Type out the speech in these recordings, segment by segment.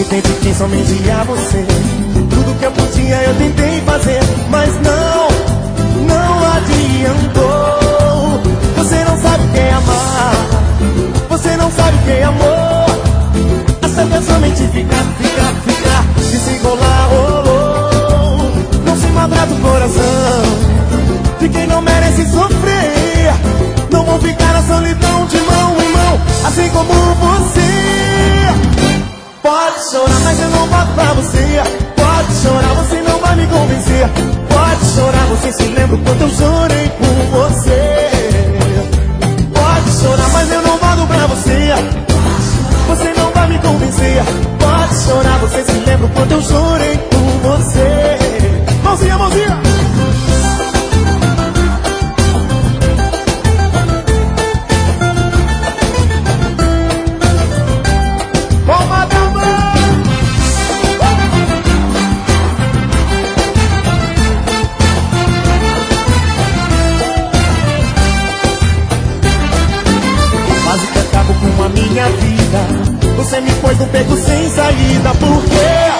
Dediquei somente a você. Tudo que eu podia eu tentei fazer, mas não adiantou. Você não sabe o que é amar, você não sabe o que é amor. Acha que é somente ficar e se rolar, rolou. Não se maltrata o coração de quem não merece sofrer. Não vou ficar na solidão de mão em mão, assim como você. Pode chorar, mas eu não volto pra você. Pode chorar, você não vai me convencer. Pode chorar, você se lembra o quanto eu chorei por você. Pode chorar, mas eu não volto pra você. Você não vai me convencer. Pode chorar, você se lembra o quanto eu chorei por você. Mãozinha, mãozinha. Minha vida, você me pôs no beco sem saída. Por quê?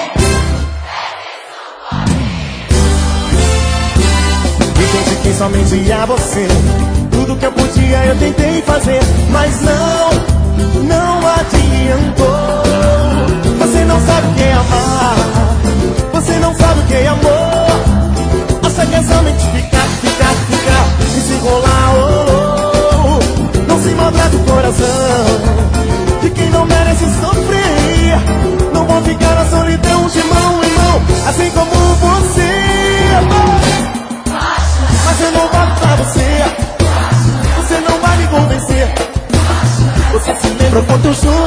Me dediquei somente a você. Tudo que eu podia eu tentei fazer, mas não adiantou. Você não sabe o que é amar, você não sabe o que é amor. Acha que é somente ficar e se rolar, não se maltrata o coração de quem não merece sofrer. Não vou ficar na solidão de mão em mão, assim como você. Mas eu não volto pra você. Você não vai me convencer. Você se lembra o quanto eu chorei